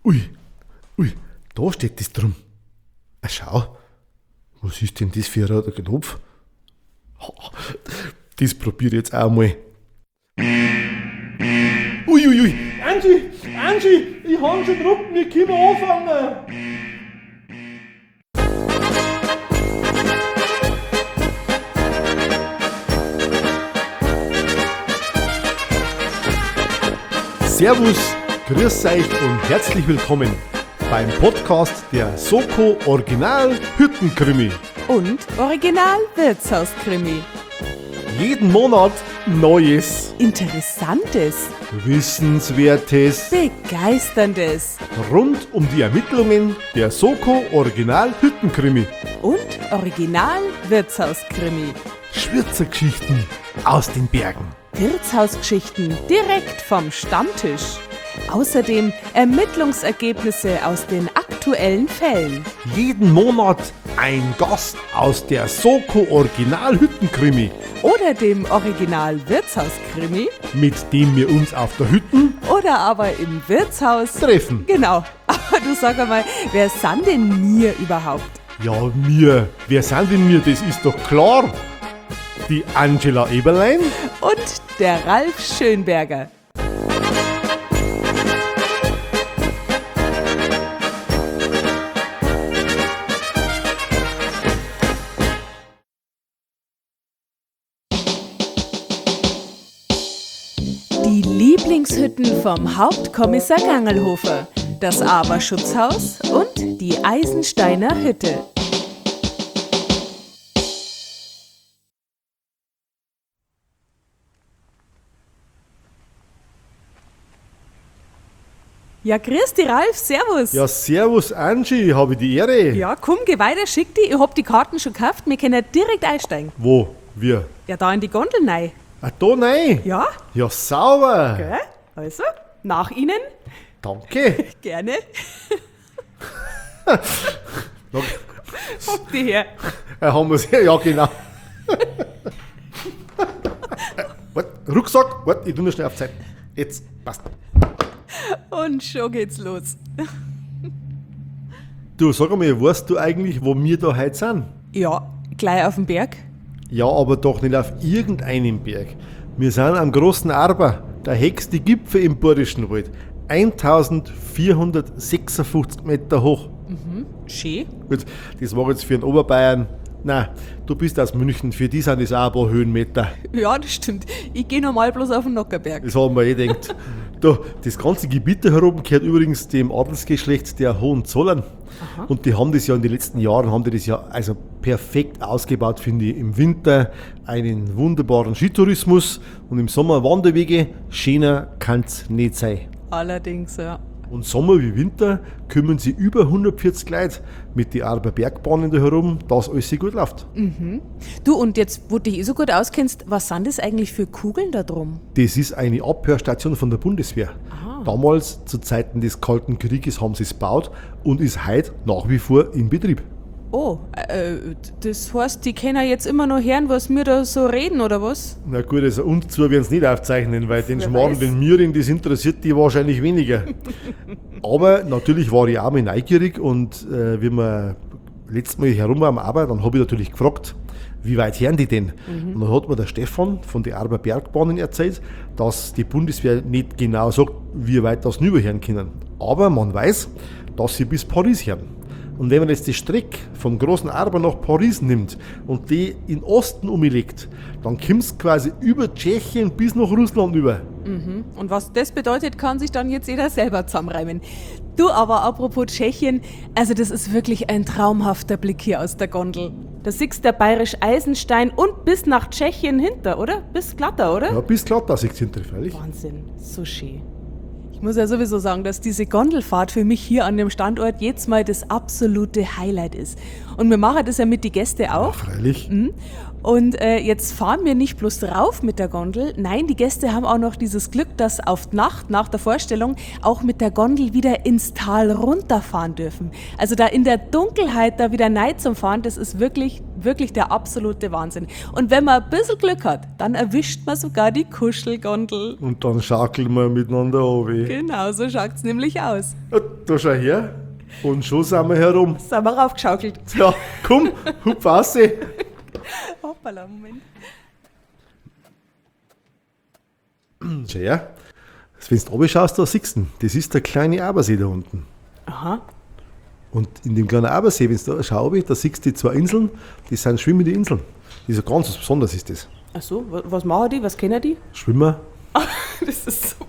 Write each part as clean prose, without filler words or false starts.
Ui, da steht das drum. Schau, was ist denn das für ein roter Knopf? Das probiere ich jetzt auch mal. Ui. Angie, ich hab schon gedruckt, wir können anfangen. Servus, grüß euch und herzlich willkommen beim Podcast der Soko Original Hüttenkrimi. Und Original Wirtshauskrimi. Jeden Monat Neues, Interessantes, Wissenswertes Begeisterndes rund um die Ermittlungen der Soko Original Hüttenkrimi. und Original Wirtshauskrimi. Schwürzergeschichten aus den Bergen. Wirtshausgeschichten direkt vom Stammtisch. Außerdem Ermittlungsergebnisse aus den aktuellen Fällen. Jeden Monat ein Gast aus der Soko Original Hüttenkrimi, Oder dem Original Wirtshauskrimi. mit dem wir uns auf der Hütten Oder aber im Wirtshaus. treffen. Genau. Aber du sag einmal, wer sind denn wir überhaupt? Ja, wir. Wer sind denn wir? Das ist doch klar. Die Angela Eberlein. Und der Ralf Schönberger. Die Lieblingshütten vom Hauptkommissar Gangelhofer, das Aberschutzhaus und die Eisensteiner Hütte. Ja, grüß dich, Ralf, servus. Ja, servus Angie, habe ich die Ehre. Ja, komm, geh weiter, schick die. Ich hab die Karten schon gekauft, wir können direkt einsteigen. Wo? Wir? Ja, da in die Gondel rein. Ah, da nein. Ja, Ja, sauber. gell? Also, nach Ihnen. Danke. Gerne. Na, Hock die her. haben wir's her? Ja, genau. Wart, Rucksack. Warte, ich tu nur schnell auf Zeit. Jetzt, passt. Und schon geht's los. Du, sag einmal, weißt du eigentlich, wo wir da heute sind? Ja, gleich auf dem Berg. Ja, aber doch nicht auf irgendeinem Berg. Wir sind am großen Arber, der höchste Gipfel im Bayerischen Wald. 1456 Meter hoch. Schön. Gut, das war jetzt für einen Oberbayern. Nein, du bist aus München, für die sind das auch ein paar Höhenmeter. Ja, das stimmt. Ich gehe normal bloß auf den Nockerberg. Das haben wir gedacht. Da, das ganze Gebiet da herum gehört übrigens dem Adelsgeschlecht der Hohenzollern. Und die haben das ja in den letzten Jahren, haben die das ja also perfekt ausgebaut, finde ich. Im Winter einen wunderbaren Skitourismus und im Sommer Wanderwege. Schöner kann's nicht sein. Allerdings, ja. Und Sommer wie Winter kümmern sie über 140 Leute mit den Arber Bergbahnen da herum, dass alles so gut läuft. Du, und jetzt, wo du dich so gut auskennst, was sind das eigentlich für Kugeln da drum? Das ist eine Abhörstation von der Bundeswehr. Damals, zu Zeiten des Kalten Krieges, haben sie es gebaut und ist heute nach wie vor in Betrieb. Oh, das heißt, die können jetzt immer noch hören, was wir da so reden, oder was? Na gut, also uns zwei werden es nicht aufzeichnen, weil den Wer Schmarrn, weiß. den Müring, das interessiert die wahrscheinlich weniger. Aber natürlich war ich auch mal neugierig und wie wir letztes Mal herum waren am Arbeit, dann habe ich natürlich gefragt, wie weit hören die denn? Und dann hat mir der Stefan von den Arber Bergbahnen erzählt, dass die Bundeswehr nicht genau sagt, wie weit das rüberhören können. Aber man weiß, dass sie bis Paris hören. Und wenn man jetzt die Strecke vom großen Arber nach Paris nimmt und die in Osten umlegt, dann kommst du quasi über Tschechien bis nach Russland über. Und was das bedeutet, kann sich dann jetzt jeder selber zusammenreimen. Du, aber apropos Tschechien, also das ist wirklich ein traumhafter Blick hier aus der Gondel. Da siehst der bayerisch Eisenstein und bis nach Tschechien hinter, oder? Bis Glatter, oder? Ja, bis glatt, das ist hinter, freilich. Wahnsinn, so schön. Ich muss ja sowieso sagen, dass diese Gondelfahrt für mich hier an dem Standort jetzt mal das absolute Highlight ist. Und wir machen das ja mit den Gästen auch. Freilich. Und jetzt fahren wir nicht bloß rauf mit der Gondel, nein, die Gäste haben auch noch dieses Glück, dass auf die Nacht nach der Vorstellung auch mit der Gondel wieder ins Tal runterfahren dürfen. Also da in der Dunkelheit da wieder rein zum Fahren, das ist wirklich wirklich der absolute Wahnsinn. Und wenn man ein bisschen Glück hat, dann erwischt man sogar die Kuschelgondel. Und dann schaukeln wir miteinander runter. Genau, so schaut's nämlich aus. Ja, da schau her. Und schon sind wir herum. Sind wir raufgeschaukelt. Ja, komm, hupf raus. Hoppala, Moment. Schau her. Wenn du runterschaust, da siehst du, das ist der kleine Abersee da unten. Aha. Und in dem kleinen Abersee, wenn du da schaust, da siehst du die 2 Inseln, die sind schwimmende Inseln. Das ist ja ganz was Besonderes ist das. Ach so, was machen die? Was kennen die? Schwimmer. Das ist super.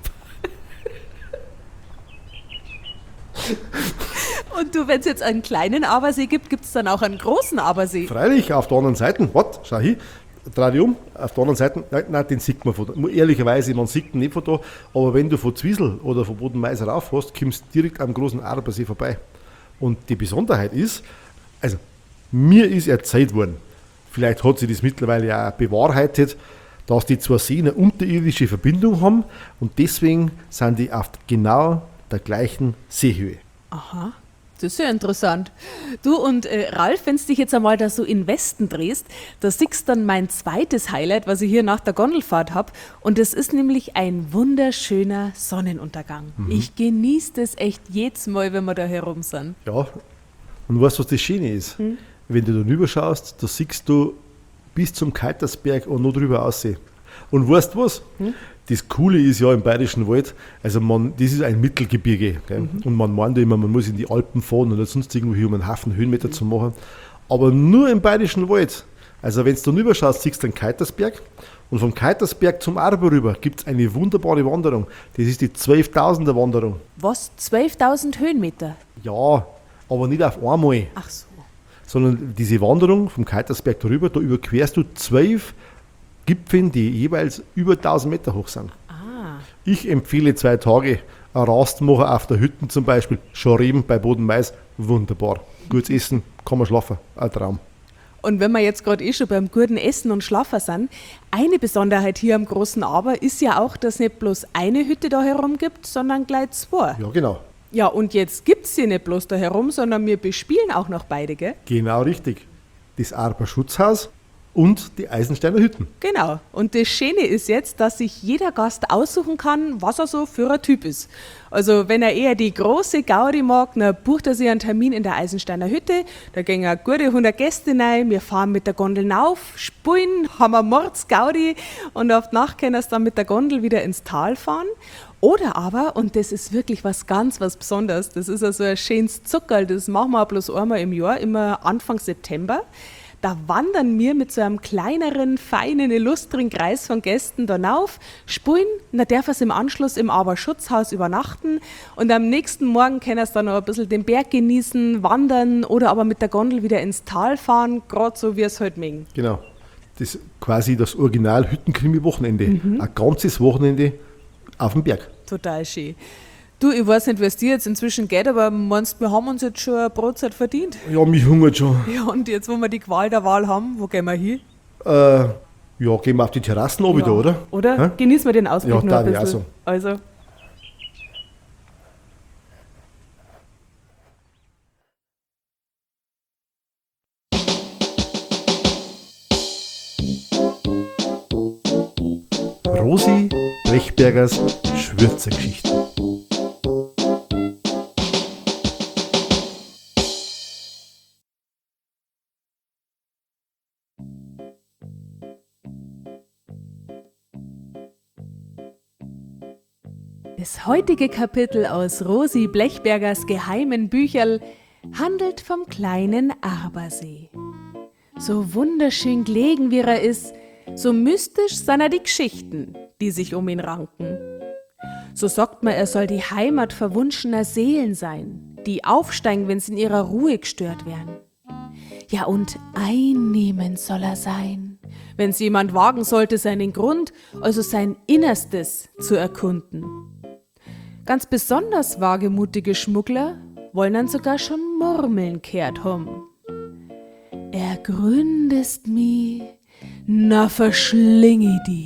Und du, wenn es jetzt einen kleinen Abersee gibt, gibt es dann auch einen großen Abersee? Freilich, auf der anderen Seite, schau hin, dreh dich um, auf der anderen Seite, nein, den sieht man von da. Ehrlicherweise, man sieht ihn nicht von da, aber wenn du von Zwiesel oder von Bodenmeiser rauf hast, kommst du direkt am großen Abersee vorbei. Und die Besonderheit ist, also mir ist erzählt worden, vielleicht hat sich das mittlerweile ja auch bewahrheitet, dass die 2 Seen eine unterirdische Verbindung haben und deswegen sind die auf genau der gleichen Seehöhe. Aha, das ist ja interessant. Du und Ralf, wenn du dich jetzt einmal da so in den Westen drehst, da siehst du dann mein zweites Highlight, was ich hier nach der Gondelfahrt habe. Und das ist nämlich ein wunderschöner Sonnenuntergang. Ich genieße das echt jedes Mal, wenn wir da herum sind. Ja, und weißt du, was das Schöne ist? Wenn du da rüber schaust, da siehst du bis zum Keitersberg und noch drüber aussehen. Und weißt du was? Das Coole ist ja im Bayerischen Wald, also das ist ein Mittelgebirge. Gell? Und man meint ja immer, man muss in die Alpen fahren oder sonst irgendwo hier, um einen Haufen Höhenmeter zu machen. Aber nur im Bayerischen Wald. Also wenn du da rüber schaust, siehst du den Keitersberg. Und vom Keitersberg zum Arber rüber gibt es eine wunderbare Wanderung. Das ist die 12.000er Wanderung. Was? 12.000 Höhenmeter? Ja, aber nicht auf einmal. Ach so. Sondern diese Wanderung vom Keitersberg darüber, da überquerst du 12 Gipfeln, die jeweils über 1000 Meter hoch sind. Ah. Ich empfehle 2 Tage ein Rastmachen auf der Hütte zum Beispiel, Schoreben bei Bodenmais, wunderbar. Gutes Essen, kann man schlafen, ein Traum. Und wenn wir jetzt gerade schon beim guten Essen und Schlafen sind, eine Besonderheit hier am großen Aber ist ja auch, dass nicht bloß eine Hütte da herum gibt, sondern gleich 2. Ja, genau. Ja, und jetzt gibt es sie nicht bloß da herum, sondern wir bespielen auch noch beide, gell? Genau richtig. Das Arber Schutzhaus und die Eisensteiner Hütten. Genau. Und das Schöne ist jetzt, dass sich jeder Gast aussuchen kann, was er so für ein Typ ist. Also wenn er eher die große Gaudi mag, dann bucht er sich einen Termin in der Eisensteiner Hütte. Da gehen eine gute 100 Gäste rein, wir fahren mit der Gondel rauf, spielen, haben eine Mordsgaudi und auf die Nacht können wir dann mit der Gondel wieder ins Tal fahren. Oder aber, und das ist wirklich was Besonderes, das ist also ein schönes Zuckerl, das machen wir bloß einmal im Jahr, immer Anfang September. Da wandern wir mit so einem kleineren, feinen, illustren Kreis von Gästen da rauf, spielen, dann darf es im Anschluss im Aberschutzhaus übernachten und am nächsten Morgen können sie dann noch ein bisschen den Berg genießen, wandern oder aber mit der Gondel wieder ins Tal fahren, gerade so wie es halt mögen. Genau. Das ist quasi das Original Hüttenkrimi-Wochenende. Ein ganzes Wochenende auf dem Berg. Total schön. Du, ich weiß nicht, wie es dir jetzt inzwischen geht, aber meinst du, wir haben uns jetzt schon eine Brotzeit verdient? Ja, mich hungert schon. Ja, und jetzt, wo wir die Qual der Wahl haben, wo gehen wir hin? Ja, gehen wir auf die Terrassen oben da, oder? Oder? Hä? Genießen wir den Ausblick Ja, noch ein darf ich bisschen. auch so. Also. Rosi Blechbergers Schwürzergeschichten. Das heutige Kapitel aus Rosi Blechbergers geheimen Bücherl handelt vom kleinen Arbersee. So wunderschön gelegen wie er ist, so mystisch sind die Geschichten, die sich um ihn ranken. So sagt man, er soll die Heimat verwunschener Seelen sein, die aufsteigen, wenn sie in ihrer Ruhe gestört werden. Ja, und einnehmend soll er sein, wenn es jemand wagen sollte, seinen Grund, also sein Innerstes, zu erkunden. Ganz besonders wagemutige Schmuggler wollen dann sogar schon Murmeln kehrt haben. Ergründest mi, na verschlinge die.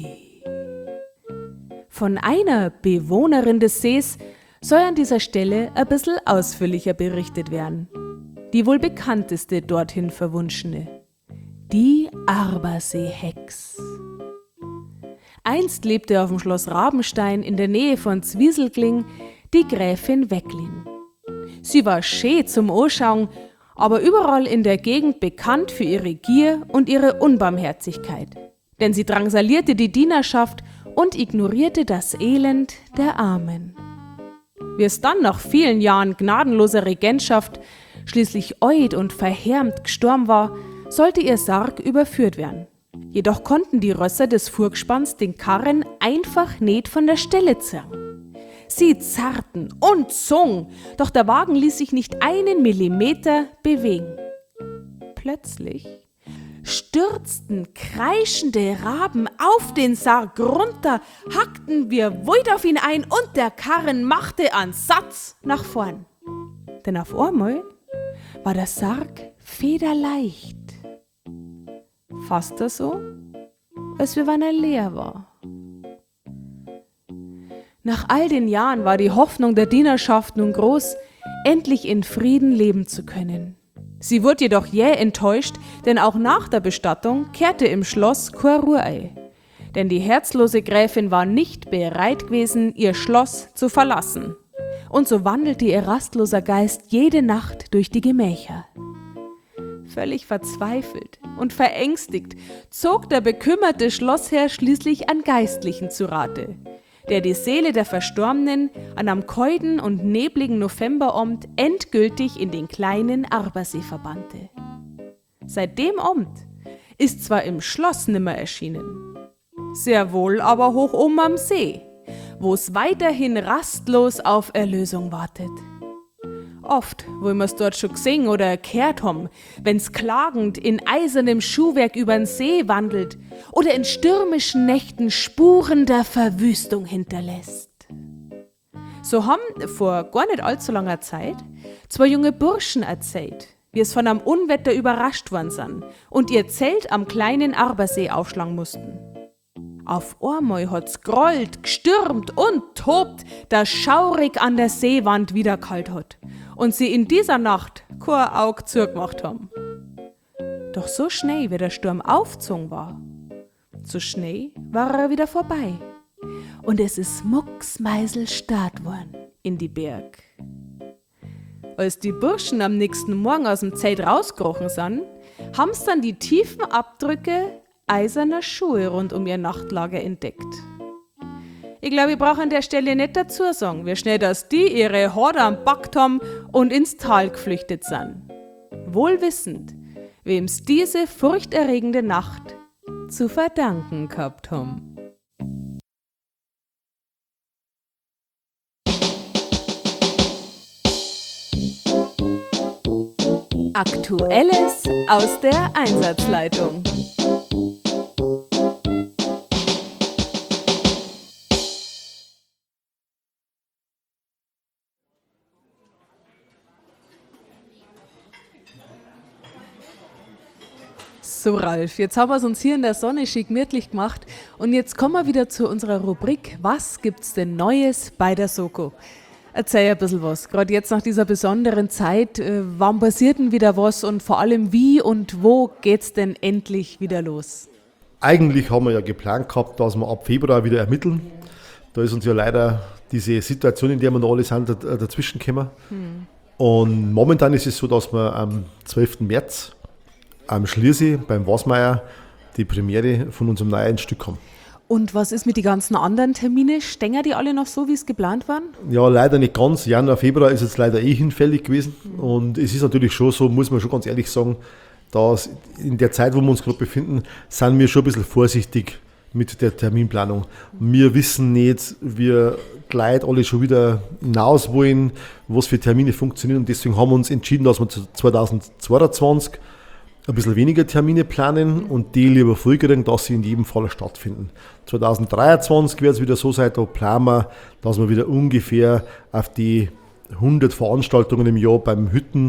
Von einer Bewohnerin des Sees soll an dieser Stelle ein bisschen ausführlicher berichtet werden. Die wohl bekannteste dorthin Verwunschene, Die Arbersee-Hex. Einst lebte auf dem Schloss Rabenstein in der Nähe von Zwieselkling die Gräfin Wecklin. Sie war schön zum Anschauen, aber überall in der Gegend bekannt für ihre Gier und ihre Unbarmherzigkeit. Denn sie drangsalierte die Dienerschaft und ignorierte das Elend der Armen. Wie es dann nach vielen Jahren gnadenloser Regentschaft schließlich eut und verhärmt gestorben war, sollte ihr Sarg überführt werden. Jedoch konnten die Rösser des Fuhrgespanns den Karren einfach nicht von der Stelle zerren. Sie zerrten und zogen, doch der Wagen ließ sich nicht einen Millimeter bewegen. Plötzlich stürzten kreischende Raben auf den Sarg runter, hackten wir wild auf ihn ein und der Karren machte einen Satz nach vorn. Denn auf einmal war der Sarg federleicht. Fast so, als wenn er leer war. Nach all den Jahren war die Hoffnung der Dienerschaft nun groß, endlich in Frieden leben zu können. Sie wurde jedoch jäh enttäuscht, denn auch nach der Bestattung kehrte im Schloss keine Ruhe ein. Denn die herzlose Gräfin war nicht bereit gewesen, ihr Schloss zu verlassen. Und so wandelte ihr rastloser Geist jede Nacht durch die Gemächer. Völlig verzweifelt und verängstigt zog der bekümmerte Schlossherr schließlich einen Geistlichen zu Rate, der die Seele der Verstorbenen an einem kalten und nebligen Novemberabend endgültig in den kleinen Arbersee verbannte. Seit dem Abend ist zwar im Schloss nimmer erschienen, sehr wohl aber hoch oben am See, wo es weiterhin rastlos auf Erlösung wartet. Oft, wo wir es dort schon gesehen oder gehört haben, wenn's klagend in eisernem Schuhwerk übern See wandelt oder in stürmischen Nächten Spuren der Verwüstung hinterlässt. So haben vor gar nicht allzu langer Zeit zwei junge Burschen erzählt, wie es von einem Unwetter überrascht worden sind und ihr Zelt am kleinen Arbersee aufschlagen mussten. Auf einmal hat's grollt, gestürmt und tobt, dass schaurig an der Seewand wieder kalt hat und sie in dieser Nacht kein Auge zugemacht haben. Doch so schnell, wie der Sturm aufgezogen war, so schnell war er wieder vorbei und es ist mucksmeiselstad worden in die Berg. Als die Burschen am nächsten Morgen aus dem Zelt rausgekrochen sind, haben's dann die tiefen Abdrücke eiserner Schuhe rund um ihr Nachtlager entdeckt. Ich glaube, ich brauche an der Stelle nicht dazu sagen, wie schnell dass die ihre Horde am Backt haben und ins Tal geflüchtet sind. Wohl wissend, wem's diese furchterregende Nacht zu verdanken gehabt haben. Aktuelles aus der Einsatzleitung. So Ralf, jetzt haben wir es uns hier in der Sonne schick gemütlich gemacht und jetzt kommen wir wieder zu unserer Rubrik Was gibt's denn Neues bei der Soko? Erzähl ein bisschen was, gerade jetzt nach dieser besonderen Zeit, wann passiert denn wieder was und vor allem wie und wo geht's denn endlich wieder los? Eigentlich haben wir ja geplant gehabt, dass wir ab Februar wieder ermitteln. Da ist uns ja leider diese Situation, in der wir noch alle sind, dazwischen gekommen. Und momentan ist es so, dass wir am 12. März am Schliersee beim Wasmeier die Premiere von unserem neuen Stück haben. Und was ist mit den ganzen anderen Termine? Stehen die alle noch so, wie es geplant waren? Ja, leider nicht ganz. Januar, Februar ist jetzt leider hinfällig gewesen. Und es ist natürlich schon so, muss man schon ganz ehrlich sagen, dass in der Zeit, wo wir uns gerade befinden, sind wir schon ein bisschen vorsichtig mit der Terminplanung. Wir wissen nicht, wie gleich alle schon wieder hinaus wollen, was für Termine funktionieren. Und deswegen haben wir uns entschieden, dass wir 2022 ein bisschen weniger Termine planen und die lieber früh kriegen, dass sie in jedem Fall stattfinden. 2023 wird es wieder so sein, da planen wir, dass wir wieder ungefähr auf die 100 Veranstaltungen im Jahr beim Hütten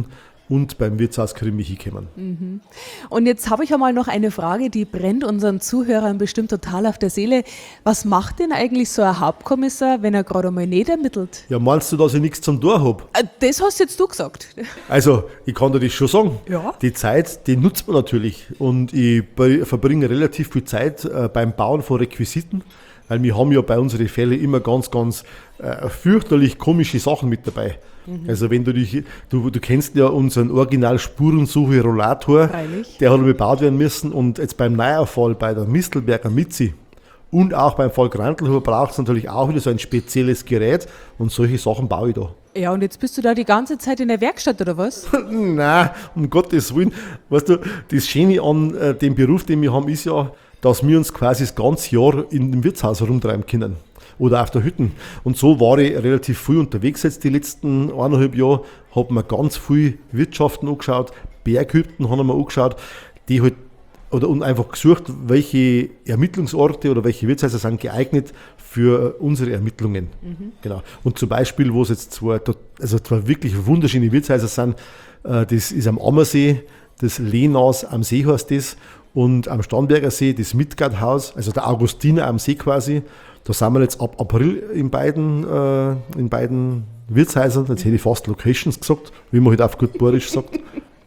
und beim Wirtshaus Krimi hinkommen. Und jetzt habe ich einmal noch eine Frage, die brennt unseren Zuhörern bestimmt total auf der Seele. Was macht denn eigentlich so ein Hauptkommissar, wenn er gerade einmal nicht ermittelt? Ja, meinst du, dass ich nichts zum Tor habe? Das hast jetzt du gesagt. Also, ich kann dir das schon sagen. Ja. Die Zeit, die nutzt man natürlich. Und ich verbringe relativ viel Zeit beim Bauen von Requisiten, weil wir haben ja bei unseren Fällen immer ganz, ganz fürchterlich komische Sachen mit dabei. Also wenn du kennst ja unseren Original-Spurensuche-Rollator, Freilich. der hat gebaut werden müssen, und jetzt beim Neuerfall bei der Mistelberger Mitzi und auch beim Fall Grantelhuber braucht es natürlich auch wieder so ein spezielles Gerät, und solche Sachen baue ich da. Ja, und jetzt bist du da die ganze Zeit in der Werkstatt, oder was? Nein, um Gottes Willen. Weißt du, das Schöne an dem Beruf, den wir haben, ist ja, dass wir uns quasi das ganze Jahr in dem Wirtshaus herumtreiben können. Oder auf der Hütten. Und so war ich relativ viel unterwegs jetzt die letzten 1,5 Jahre, habe mir ganz viel Wirtschaften angeschaut, Berghütten haben wir angeschaut, die halt, und einfach gesucht, welche Ermittlungsorte oder welche Wirtshäuser sind geeignet für unsere Ermittlungen. Genau. Und zum Beispiel, wo es jetzt zwei wirklich wunderschöne Wirtshäuser sind, das ist am Ammersee, das Lehnaus am See heißt das, und am Starnberger See das Midgard-Haus, also der Augustiner am See quasi. Da sind wir jetzt ab April in beiden Wirtshäusern, jetzt hätte ich fast Locations gesagt, wie man halt auf gut Bayerisch sagt.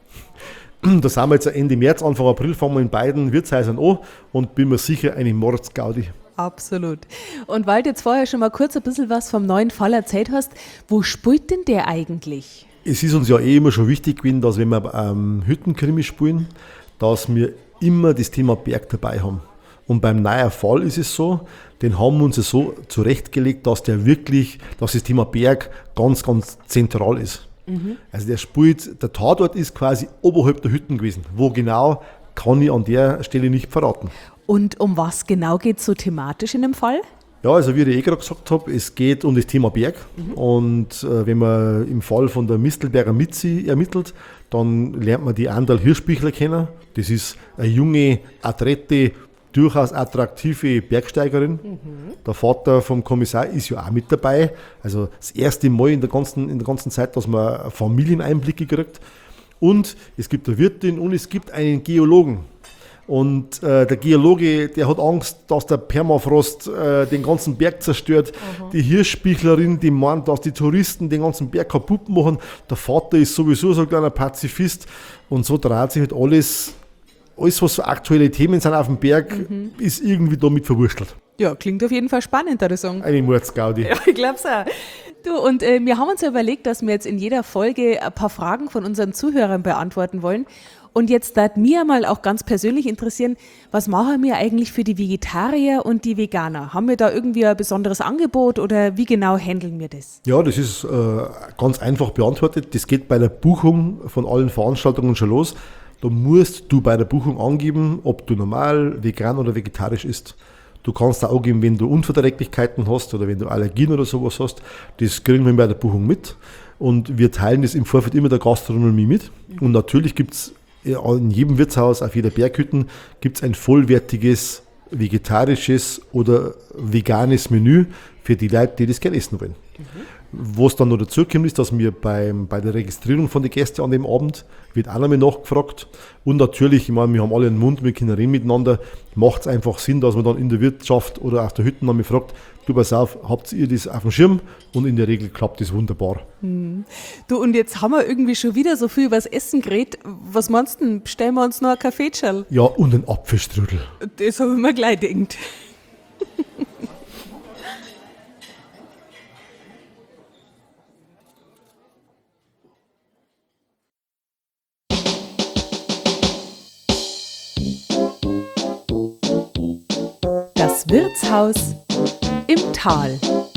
Da sind wir jetzt Ende März, Anfang April, fangen wir in beiden Wirtshäusern an, und bin mir sicher eine Mordsgaudi. Absolut. Und weil du jetzt vorher schon mal kurz ein bisschen was vom neuen Fall erzählt hast, wo spielt denn der eigentlich? Es ist uns ja immer schon wichtig gewesen, dass wenn wir Hüttenkrimi spielen, dass wir immer das Thema Berg dabei haben. Und beim neuen Fall ist es so, den haben wir uns so zurechtgelegt, dass das Thema Berg ganz, ganz zentral ist. Also der Tatort ist quasi oberhalb der Hütten gewesen. Wo genau, kann ich an der Stelle nicht verraten. Und um was genau geht es so thematisch in dem Fall? Ja, also wie ich gerade gesagt habe, es geht um das Thema Berg. Und wenn man im Fall von der Mistelberger Mitzi ermittelt, dann lernt man die Andal Hirschbichler kennen. Das ist eine junge, adrette, durchaus attraktive Bergsteigerin. Der Vater vom Kommissar ist ja auch mit dabei. Also das erste Mal in der ganzen Zeit, dass man Familieneinblicke kriegt. Und es gibt eine Wirtin und es gibt einen Geologen. Und der Geologe, der hat Angst, dass der Permafrost den ganzen Berg zerstört. Die Hirschbichlerin, die meint, dass die Touristen den ganzen Berg kaputt machen. Der Vater ist sowieso so ein kleiner Pazifist. Und so dreht sich halt alles, was so aktuelle Themen sind auf dem Berg, ist irgendwie damit verwurstelt. Ja, klingt auf jeden Fall spannend, würde ich sagen. Eine Mordsgaudi. Ja, ich glaub's auch. Du, und wir haben uns ja überlegt, dass wir jetzt in jeder Folge ein paar Fragen von unseren Zuhörern beantworten wollen. Und jetzt darf mir mal auch ganz persönlich interessieren, was machen wir eigentlich für die Vegetarier und die Veganer? Haben wir da irgendwie ein besonderes Angebot oder wie genau handeln wir das? Ja, das ist ganz einfach beantwortet. Das geht bei der Buchung von allen Veranstaltungen schon los. Da musst du bei der Buchung angeben, ob du normal, vegan oder vegetarisch isst. Du kannst auch angeben, wenn du Unverträglichkeiten hast oder wenn du Allergien oder sowas hast. Das kriegen wir bei der Buchung mit. Und wir teilen das im Vorfeld immer der Gastronomie mit. Und natürlich gibt es in jedem Wirtshaus, auf jeder Berghütten, gibt es ein vollwertiges vegetarisches oder veganes Menü für die Leute, die das gerne essen wollen. Was dann noch dazu kommt, ist, dass wir bei der Registrierung von den Gästen an dem Abend wird auch nochmal nachgefragt. Und natürlich, ich meine, wir haben alle einen Mund, wir können reden miteinander, macht es einfach Sinn, dass man dann in der Wirtschaft oder auf der Hütte nochmal fragt, du pass auf, habt ihr das auf dem Schirm? Und in der Regel klappt das wunderbar. Du, und jetzt haben wir irgendwie schon wieder so viel über das Essen geredet. Was meinst du denn? Bestellen wir uns noch ein Kaffeeschall? Ja, und einen Apfelstrudel. Das habe ich mir gleich gedacht. Das Wirtshaus im Tal.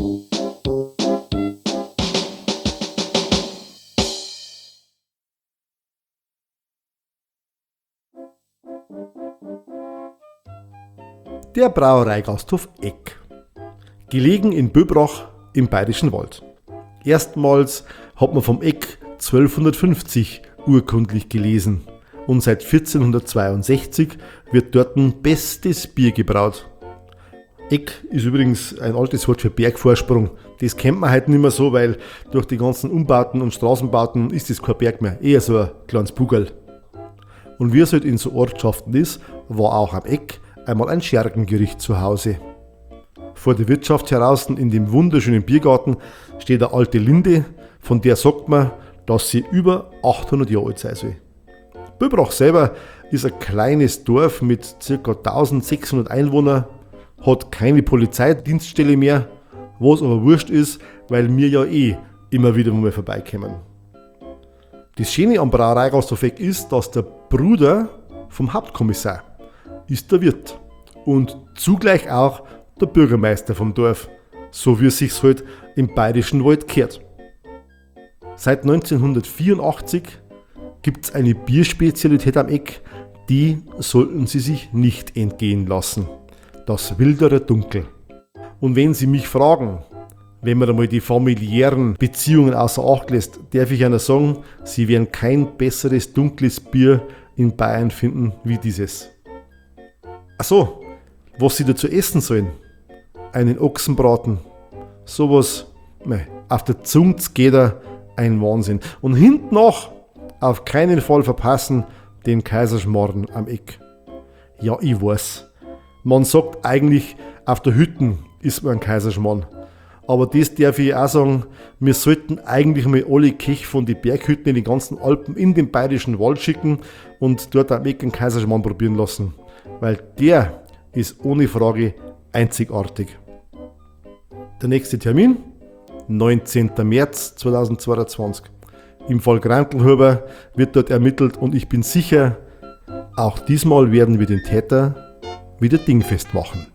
Der Brauereigasthof Eck. Gelegen in Böbrach im Bayerischen Wald. Erstmals hat man vom Eck 1250 urkundlich gelesen und seit 1462 wird dort ein bestes Bier gebraut. Eck ist übrigens ein altes Wort für Bergvorsprung. Das kennt man halt nicht mehr so, weil durch die ganzen Umbauten und Straßenbauten ist das kein Berg mehr, eher so ein kleines Bugerl. Und wie es halt in so Ortschaften ist, war auch am Eck einmal ein Schergengericht zu Hause. Vor der Wirtschaft heraus in dem wunderschönen Biergarten steht eine alte Linde, von der sagt man, dass sie über 800 Jahre alt sein soll. Böbrach selber ist ein kleines Dorf mit ca. 1600 Einwohnern, hat keine Polizeidienststelle mehr, was aber wurscht ist, weil wir ja immer wieder mal vorbeikommen. Das Schöne am Brauereigasthof-Eck ist, dass der Bruder vom Hauptkommissar ist der Wirt und zugleich auch der Bürgermeister vom Dorf, so wie es sich halt im Bayerischen Wald gehört. Seit 1984 gibt es eine Bierspezialität am Eck, die sollten Sie sich nicht entgehen lassen. Das Wilderer Dunkel. Und wenn Sie mich fragen, wenn man einmal die familiären Beziehungen außer Acht lässt, darf ich Ihnen sagen, Sie werden kein besseres dunkles Bier in Bayern finden wie dieses. Achso, was Sie dazu essen sollen? Einen Ochsenbraten. Sowas, auf der Zunge geht er ein Wahnsinn. Und hinten noch auf keinen Fall verpassen den Kaiserschmarrn am Eck. Ja, ich weiß. Man sagt eigentlich, auf der Hütten isst man einen Kaiserschmarrn. Aber das darf ich auch sagen, wir sollten eigentlich mal alle Kech von den Berghütten in den ganzen Alpen in den Bayerischen Wald schicken und dort am Eck einen Kaiserschmarrn probieren lassen. Weil der ist ohne Frage einzigartig. Der nächste Termin? 19. März 2022. Im Fall Grantlhuber wird dort ermittelt und ich bin sicher, auch diesmal werden wir den Täter wieder dingfest machen.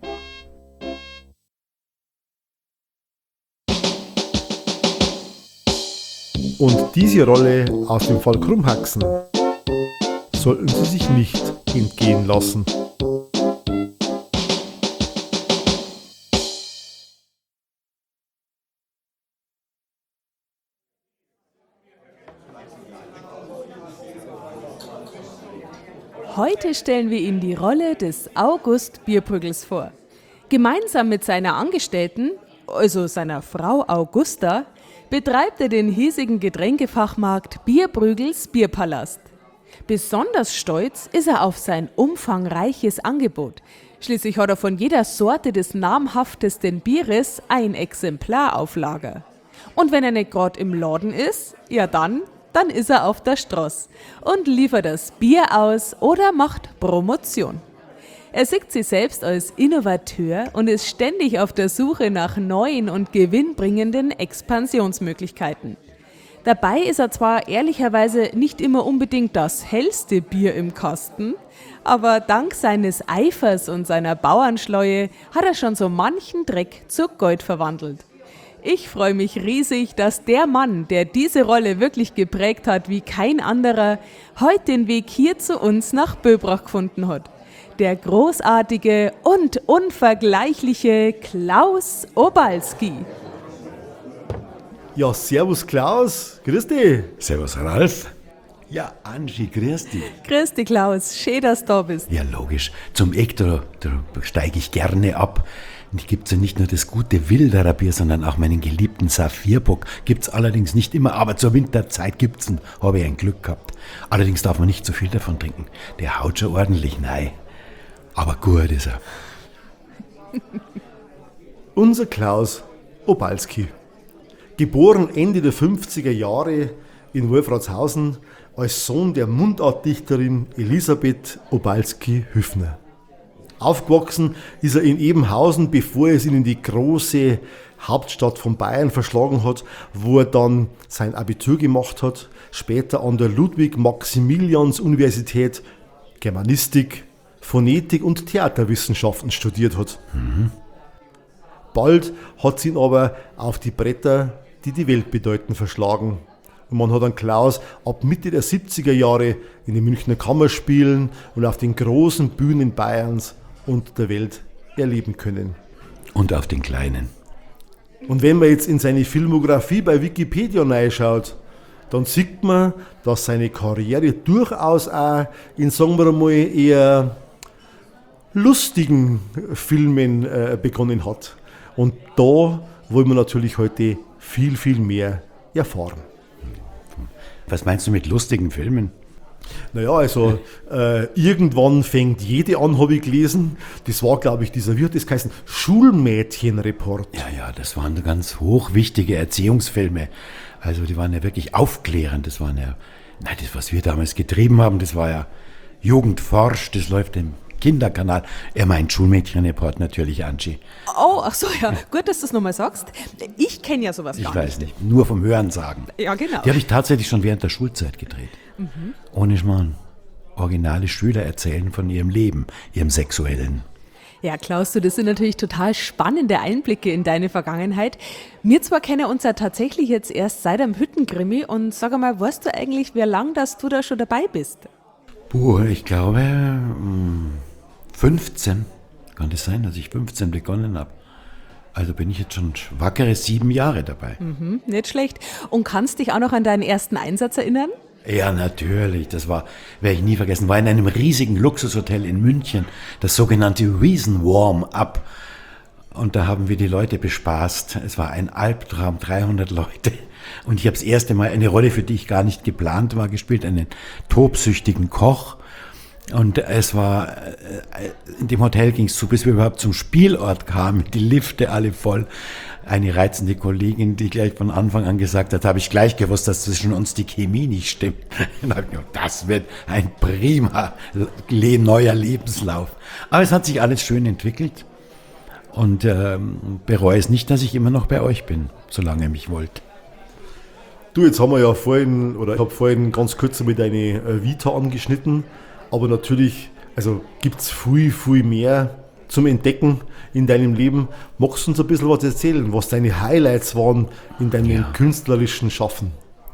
Und diese Rolle aus dem Fall Krummhaxen sollten Sie sich nicht entgehen lassen. Heute stellen wir Ihnen die Rolle des August Bierprügels vor. Gemeinsam mit seiner Angestellten, also seiner Frau Augusta, betreibt er den hiesigen Getränkefachmarkt Bierprügels Bierpalast. Besonders stolz ist er auf sein umfangreiches Angebot. Schließlich hat er von jeder Sorte des namhaftesten Bieres ein Exemplar auf Lager. Und wenn er nicht gerade im Laden ist, ja dann ist er auf der Straße und liefert das Bier aus oder macht Promotion. Er sieht sich selbst als Innovateur und ist ständig auf der Suche nach neuen und gewinnbringenden Expansionsmöglichkeiten. Dabei ist er zwar ehrlicherweise nicht immer unbedingt das hellste Bier im Kasten, aber dank seines Eifers und seiner Bauernschleue hat er schon so manchen Dreck zu Gold verwandelt. Ich freue mich riesig, dass der Mann, der diese Rolle wirklich geprägt hat wie kein anderer, heute den Weg hier zu uns nach Böbrach gefunden hat. Der großartige und unvergleichliche Klaus Obalski. Ja, servus Klaus, grüß dich. Servus Ralf. Ja, Angie, grüß dich. Grüß dich Klaus, schön, dass du da bist. Ja, logisch. Zum Eck, da steige ich gerne ab. Und gibt's ja nicht nur das gute Wilderer Bier, sondern auch meinen geliebten Saphirbock. Gibt's allerdings nicht immer, aber zur Winterzeit gibt's ihn. Habe ich ein Glück gehabt. Allerdings darf man nicht zu viel davon trinken. Der haut schon ordentlich rein. Aber gut ist er. Unser Klaus Obalski. Geboren Ende der 50er Jahre in Wolfratshausen als Sohn der Mundartdichterin Elisabeth Obalski-Hüffner. Aufgewachsen ist er in Ebenhausen, bevor es ihn in die große Hauptstadt von Bayern verschlagen hat, wo er dann sein Abitur gemacht hat, später an der Ludwig-Maximilians-Universität Germanistik, Phonetik und Theaterwissenschaften studiert hat. Bald hat sie ihn aber auf die Bretter, die die Welt bedeuten, verschlagen. Und man hat dann Klaus ab Mitte der 70er Jahre in den Münchner Kammerspielen und auf den großen Bühnen Bayerns und der Welt erleben können. Und auf den Kleinen. Und wenn man jetzt in seine Filmografie bei Wikipedia reinschaut, dann sieht man, dass seine Karriere durchaus auch in, sagen wir mal, eher lustigen Filmen begonnen hat. Und da wollen wir natürlich heute viel, viel mehr erfahren. Was meinst du mit lustigen Filmen? Naja, also irgendwann fängt jede an, habe ich gelesen. Das war, glaube ich, wie hat das geheißen? Schulmädchenreport. Ja, das waren ganz hochwichtige Erziehungsfilme. Also die waren ja wirklich aufklärend. Das waren ja, das, was wir damals getrieben haben, das war ja Jugendforsch, das läuft im Kinderkanal. Er meint Schulmädchenreport natürlich, Angie. Oh, ach so, ja. Gut, dass du es nochmal sagst. Ich kenne ja sowas Ich gar weiß nicht, nur vom Hören sagen. Ja, genau. Die habe ich tatsächlich schon während der Schulzeit gedreht. Ohne Schmarrn. Originale Schüler erzählen von ihrem Leben, ihrem sexuellen. Ja, Klaus, das sind natürlich total spannende Einblicke in deine Vergangenheit. Wir zwar kennen uns ja tatsächlich jetzt erst seit dem Hüttenkrimi und sag einmal, weißt du eigentlich, wie lange dass du da schon dabei bist? Ich glaube 15. Kann das sein, dass ich 15 begonnen habe? Also bin ich jetzt schon wackere 7 Jahre dabei. Nicht schlecht. Und kannst dich auch noch an deinen ersten Einsatz erinnern? Ja, natürlich. Das werde ich nie vergessen, war in einem riesigen Luxushotel in München, das sogenannte Reason Warm-Up. Und da haben wir die Leute bespaßt. Es war ein Albtraum, 300 Leute. Und ich habe das erste Mal eine Rolle, für die ich gar nicht geplant war, gespielt, einen tobsüchtigen Koch. Und es war, in dem Hotel ging es zu, bis wir überhaupt zum Spielort kamen, die Lifte alle voll. Eine reizende Kollegin, die gleich von Anfang an gesagt hat, habe ich gleich gewusst, dass zwischen uns die Chemie nicht stimmt. Dann habe ich gedacht, das wird ein prima neuer Lebenslauf. Aber es hat sich alles schön entwickelt und bereue es nicht, dass ich immer noch bei euch bin, solange ihr mich wollt. Du, jetzt haben wir ja vorhin, oder ich habe vorhin ganz kurz mit deine Vita angeschnitten, aber natürlich, also gibt es viel, viel mehr zum Entdecken in deinem Leben. Magst du uns ein bisschen was erzählen, was deine Highlights waren in deinem künstlerischen Schaffen?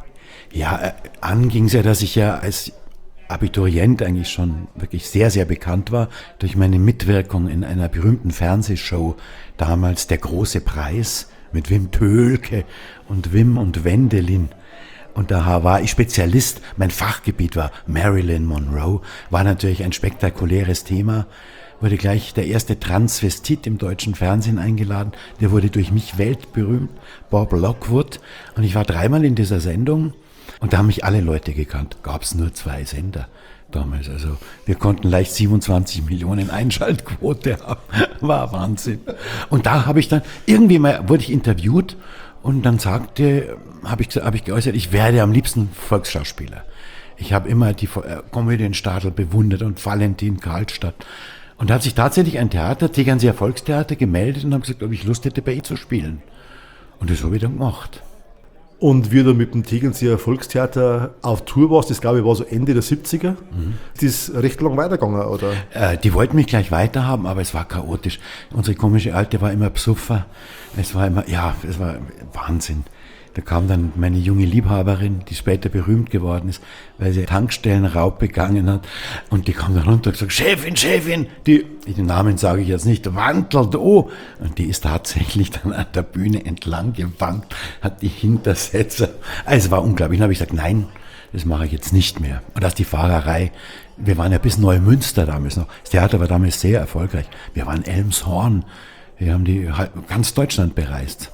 Ja, anging es ja, dass ich ja als Abiturient eigentlich schon wirklich sehr, sehr bekannt war durch meine Mitwirkung in einer berühmten Fernsehshow, damals Der große Preis mit Wim Töhlke und Wim und Wendelin. Und da war ich Spezialist, mein Fachgebiet war Marilyn Monroe, war natürlich ein spektakuläres Thema, wurde gleich der erste Transvestit im deutschen Fernsehen eingeladen, der wurde durch mich weltberühmt, Bob Lockwood, und ich war 3-mal in dieser Sendung und da haben mich alle Leute gekannt, gab es nur 2 Sender damals, also wir konnten leicht 27 Millionen Einschaltquote haben, war Wahnsinn. Und da habe ich dann, wurde ich interviewt und dann habe ich geäußert, ich werde am liebsten Volksschauspieler. Ich habe immer die Komödienstadel bewundert und Valentin Karlstadt. Und da hat sich tatsächlich ein Theater, Tegernseer Volkstheater, gemeldet und haben gesagt, ob ich Lust hätte, bei ihr zu spielen. Und das habe ich dann gemacht. Und wie du mit dem Tegernseer Volkstheater auf Tour warst, das glaube ich war so Ende der 70er, ist das recht lang weitergegangen, oder? Die wollten mich gleich weiterhaben, aber es war chaotisch. Unsere komische Alte war immer Psuffer. Es war Wahnsinn. Da kam dann meine junge Liebhaberin, die später berühmt geworden ist, weil sie Tankstellenraub begangen hat. Und die kam dann runter und gesagt, Chefin, den Namen sage ich jetzt nicht, wandelt oh. Und die ist tatsächlich dann an der Bühne entlang gewankt, hat die Hintersätze. Also es war unglaublich. Dann habe ich gesagt, nein, das mache ich jetzt nicht mehr. Und das ist die Fahrerei. Wir waren ja bis Neumünster damals noch. Das Theater war damals sehr erfolgreich. Wir waren Elmshorn. Wir haben ganz Deutschland bereist.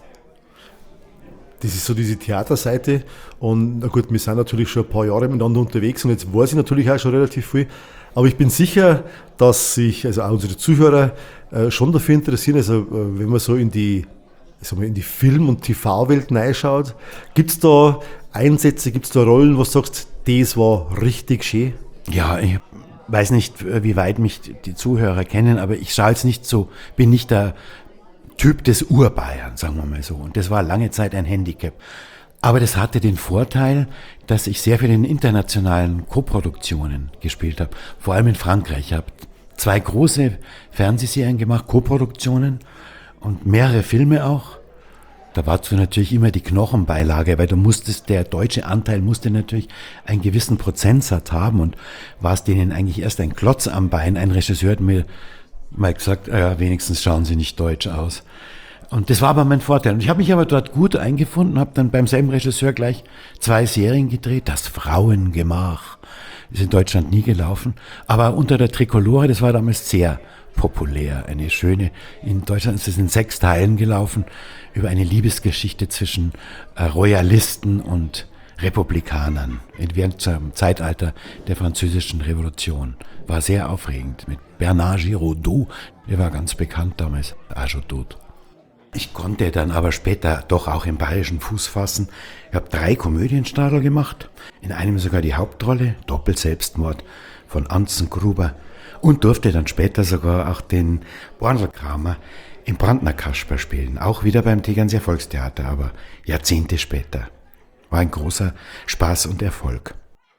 Das ist so diese Theaterseite und na gut, wir sind natürlich schon ein paar Jahre miteinander unterwegs und jetzt weiß ich natürlich auch schon relativ viel, aber ich bin sicher, dass sich also auch unsere Zuhörer schon dafür interessieren, also wenn man so in die Film- und TV-Welt reinschaut, gibt es da Einsätze, gibt es da Rollen, wo du sagst, das war richtig schön? Ja, ich weiß nicht, wie weit mich die Zuhörer kennen, aber ich schaue jetzt nicht so, bin nicht der Typ des Urbayern, sagen wir mal so. Und das war lange Zeit ein Handicap. Aber das hatte den Vorteil, dass ich sehr viel in internationalen Koproduktionen gespielt habe. Vor allem in Frankreich. Ich habe 2 große Fernsehserien gemacht, Koproduktionen und mehrere Filme auch. Da war natürlich immer die Knochenbeilage, weil der deutsche Anteil musste natürlich einen gewissen Prozentsatz haben und war es denen eigentlich erst ein Klotz am Bein. Ein Regisseur hat mir mal gesagt, ja, wenigstens schauen Sie nicht deutsch aus. Und das war aber mein Vorteil. Und ich habe mich aber dort gut eingefunden, habe dann beim selben Regisseur gleich 2 Serien gedreht. Das Frauengemach ist in Deutschland nie gelaufen, aber unter der Trikolore, das war damals sehr populär. Eine schöne, in Deutschland ist es in 6 Teilen gelaufen, über eine Liebesgeschichte zwischen Royalisten und Republikanern während dem Zeitalter der Französischen Revolution. War sehr aufregend mit Bernard Giraudot, der war ganz bekannt damals, schon tot. Ich konnte dann aber später doch auch im Bayerischen Fuß fassen. Ich habe 3 Komödienstadel gemacht, in einem sogar die Hauptrolle, Doppelselbstmord von Anzengruber, und durfte dann später sogar auch den Bornlkramer im Brandner Kasper spielen, auch wieder beim Tegernseer Volkstheater, aber Jahrzehnte später. War ein großer Spaß und Erfolg.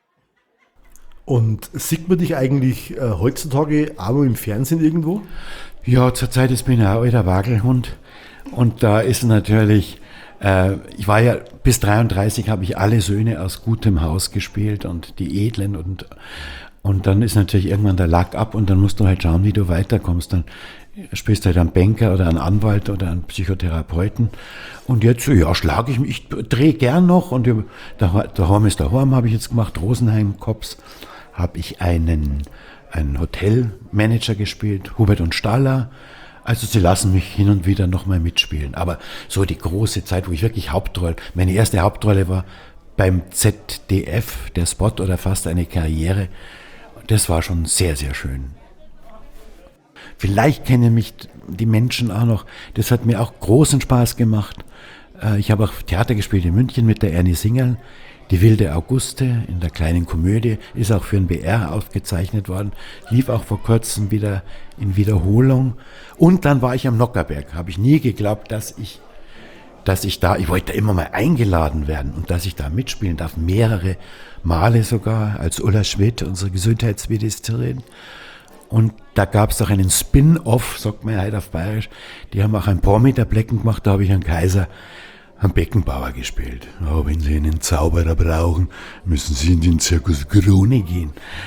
Und sieht man dich eigentlich heutzutage auch noch im Fernsehen irgendwo? Ja, zurzeit bin ich ein alter Wagelhund. Und da ist natürlich, ich war ja bis 33, habe ich alle Söhne aus gutem Haus gespielt und die Edlen und dann ist natürlich irgendwann der Lack ab und dann musst du halt schauen, wie du weiterkommst. Dann spielst du halt einen Banker oder einen Anwalt oder einen Psychotherapeuten. Und jetzt, ja, schlage ich mich, ich drehe gern noch und daheim ist daheim, habe ich jetzt gemacht, Rosenheim, Kops, habe ich einen Hotelmanager gespielt, Hubert und Staller. Also sie lassen mich hin und wieder nochmal mitspielen. Aber so die große Zeit, wo ich wirklich Hauptrolle, meine erste Hauptrolle war beim ZDF, der Spot oder fast eine Karriere. Das war schon sehr, sehr schön. Vielleicht kennen mich die Menschen auch noch. Das hat mir auch großen Spaß gemacht. Ich habe auch Theater gespielt in München mit der Ernie Singerl. Die wilde Auguste in der kleinen Komödie ist auch für den BR aufgezeichnet worden, lief auch vor kurzem wieder in Wiederholung. Und dann war ich am Nockherberg. Habe ich nie geglaubt, dass ich wollte da immer mal eingeladen werden und dass ich da mitspielen darf, mehrere Male sogar, als Ulla Schmidt, unsere Gesundheitsministerin. Und da gab es auch einen Spin-off, sagt man ja heute auf Bayerisch. Die haben auch ein paar Meter Blecken gemacht, da habe ich einen Kaiser, einen Beckenbauer gespielt. Oh, wenn Sie einen Zauberer brauchen, müssen Sie in den Zirkus Krone gehen.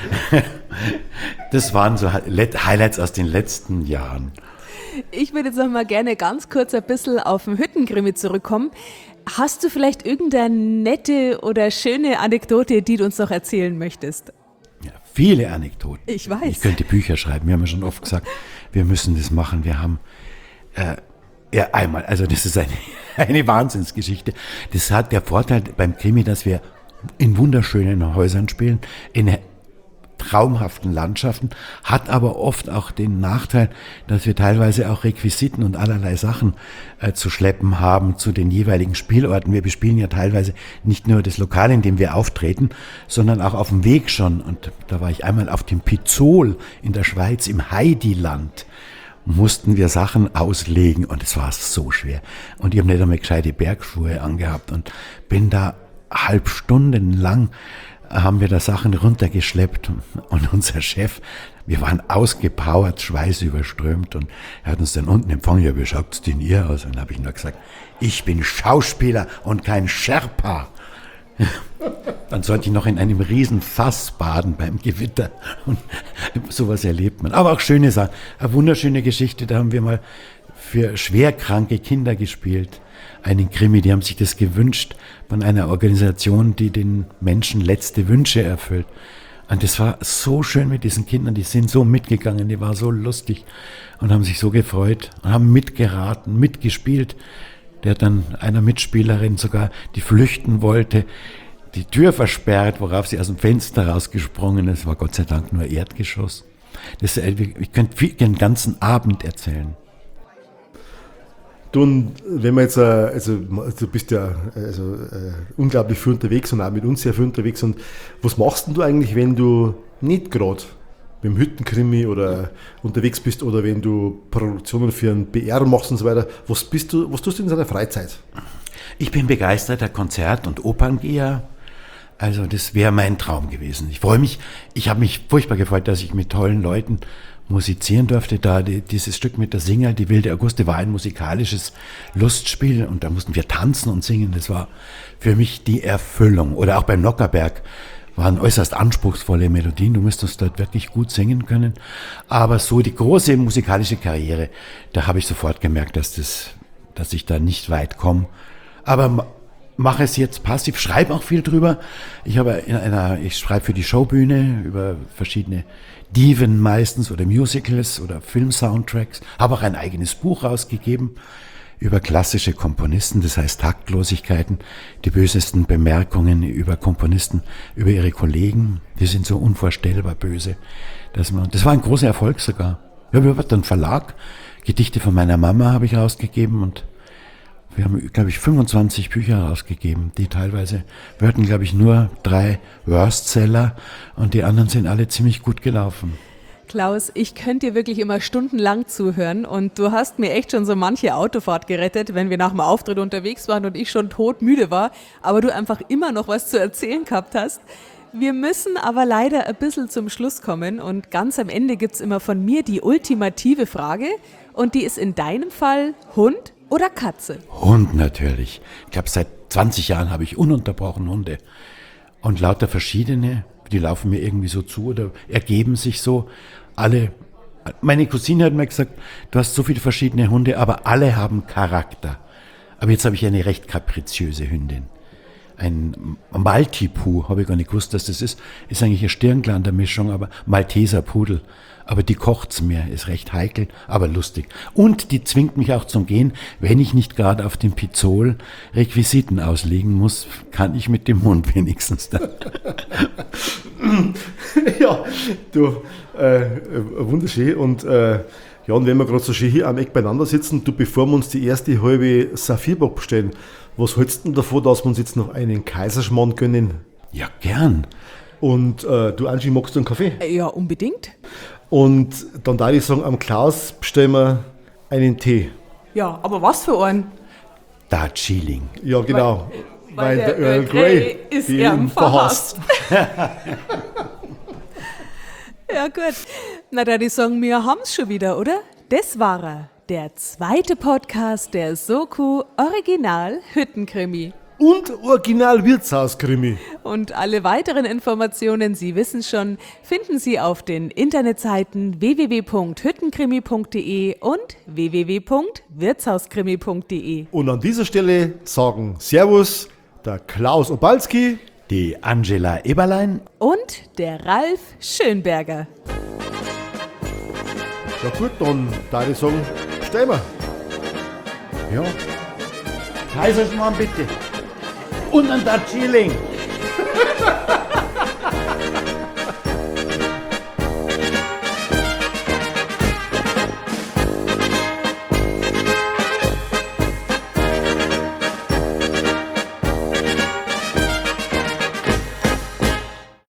Das waren so Highlights aus den letzten Jahren. Ich würde jetzt noch mal gerne ganz kurz ein bisschen auf den Hüttenkrimi zurückkommen. Hast du vielleicht irgendeine nette oder schöne Anekdote, die du uns noch erzählen möchtest? Ja, viele Anekdoten. Ich weiß. Ich könnte Bücher schreiben. Wir haben ja schon oft gesagt, wir müssen das machen. Wir haben einmal, also das ist eine Wahnsinnsgeschichte. Das hat der Vorteil beim Krimi, dass wir in wunderschönen Häusern spielen, in traumhaften Landschaften, hat aber oft auch den Nachteil, dass wir teilweise auch Requisiten und allerlei Sachen zu schleppen haben zu den jeweiligen Spielorten. Wir bespielen ja teilweise nicht nur das Lokal, in dem wir auftreten, sondern auch auf dem Weg schon. Und da war ich einmal auf dem Pizzol in der Schweiz, im Heidiland, mussten wir Sachen auslegen und es war so schwer. Und ich habe nicht einmal gescheite Bergschuhe angehabt und bin da halb Stunden lang haben wir da Sachen runtergeschleppt und unser Chef, wir waren ausgepowert, schweißüberströmt und er hat uns dann unten empfangen, ja, wie schaut's denn ihr aus? Und dann habe ich nur gesagt, ich bin Schauspieler und kein Sherpa. Dann sollte ich noch in einem riesen Fass baden beim Gewitter und sowas erlebt man. Aber auch schöne Sachen, eine wunderschöne Geschichte, da haben wir mal für schwerkranke Kinder gespielt. Einen Krimi, die haben sich das gewünscht von einer Organisation, die den Menschen letzte Wünsche erfüllt. Und das war so schön mit diesen Kindern, die sind so mitgegangen, die waren so lustig und haben sich so gefreut und haben mitgeraten, mitgespielt. Der hat dann einer Mitspielerin sogar, die flüchten wollte, die Tür versperrt, worauf sie aus dem Fenster rausgesprungen ist. War Gott sei Dank nur Erdgeschoss. Ich könnte den ganzen Abend erzählen. Du, und wenn man jetzt, also du bist ja unglaublich viel unterwegs und auch mit uns sehr viel unterwegs. Und was machst denn du eigentlich, wenn du nicht gerade mit dem Hüttenkrimi oder unterwegs bist oder wenn du Produktionen für einen BR machst und so weiter? Was tust du in deiner Freizeit? Ich bin begeisterter Konzert- und Operngeher. Also das wäre mein Traum gewesen. Ich freue mich, ich habe mich furchtbar gefreut, dass ich mit tollen Leuten musizieren durfte. Da dieses Stück mit der Singer, die wilde Auguste, war ein musikalisches Lustspiel und da mussten wir tanzen und singen. Das war für mich die Erfüllung. Oder auch beim Nockherberg waren äußerst anspruchsvolle Melodien. Du müsstest dort wirklich gut singen können. Aber so die große musikalische Karriere, da habe ich sofort gemerkt, dass das dass ich da nicht weit komme. Aber mache es jetzt passiv, schreibe auch viel drüber. Ich schreibe für die Showbühne über verschiedene Diven meistens oder Musicals oder Film-Soundtracks. Habe auch ein eigenes Buch rausgegeben über klassische Komponisten, das heißt Taktlosigkeiten, die bösesten Bemerkungen über Komponisten, über ihre Kollegen. Die sind so unvorstellbar böse. Das war ein großer Erfolg sogar. Ja, wir hatten einen Verlag, Gedichte von meiner Mama habe ich rausgegeben und wir haben, glaube ich, 25 Bücher rausgegeben, die teilweise, wir hatten, glaube ich, nur 3 Worstseller und die anderen sind alle ziemlich gut gelaufen. Klaus, ich könnte dir wirklich immer stundenlang zuhören und du hast mir echt schon so manche Autofahrt gerettet, wenn wir nach dem Auftritt unterwegs waren und ich schon todmüde war, aber du einfach immer noch was zu erzählen gehabt hast. Wir müssen aber leider ein bisschen zum Schluss kommen und ganz am Ende gibt's immer von mir die ultimative Frage und die ist in deinem Fall Hund oder Katze? Hund natürlich. Ich glaube, seit 20 Jahren habe ich ununterbrochen Hunde. Und lauter verschiedene, die laufen mir irgendwie so zu oder ergeben sich so. Alle, meine Cousine hat mir gesagt, du hast so viele verschiedene Hunde, aber alle haben Charakter. Aber jetzt habe ich eine recht kapriziöse Hündin. Ein Maltipoo, habe ich gar nicht gewusst, dass das ist. Ist eigentlich eine Stirnglander-Mischung, aber Malteser Pudel. Aber die kocht's mir, ist recht heikel, aber lustig. Und die zwingt mich auch zum Gehen. Wenn ich nicht gerade auf dem Pizzol Requisiten auslegen muss, kann ich mit dem Hund wenigstens da. Ja, du, wunderschön. Und ja, und wenn wir gerade so schön hier am Eck beieinander sitzen, du, bevor wir uns die erste halbe Saphirbock bestellen, was hältst du denn davon, dass wir uns jetzt noch einen Kaiserschmarrn gönnen? Ja, gern. Und du, Angie, magst du einen Kaffee? Ja, unbedingt. Und dann darf ich sagen, am Klaus bestellen wir einen Tee. Ja, aber was für einen? Darjeeling. Ja, genau. Weil der Earl Grey ist ihn ihm verhasst. Ja, gut. Na, da die sagen, wir haben's schon wieder, oder? Das war er. Der zweite Podcast der Soko Original Hüttenkrimi. Und Original Wirtshauskrimi. Und alle weiteren Informationen, Sie wissen schon, finden Sie auf den Internetseiten www.hüttenkrimi.de und www.wirtshauskrimi.de. Und an dieser Stelle sagen Servus, der Klaus Obalski, Die Angela Eberlein. Und der Ralf Schönberger. Ja gut, dann darf ich sagen, stellen wir. Ja. Kaiserschmarrn bitte. Und ein Darjeeling.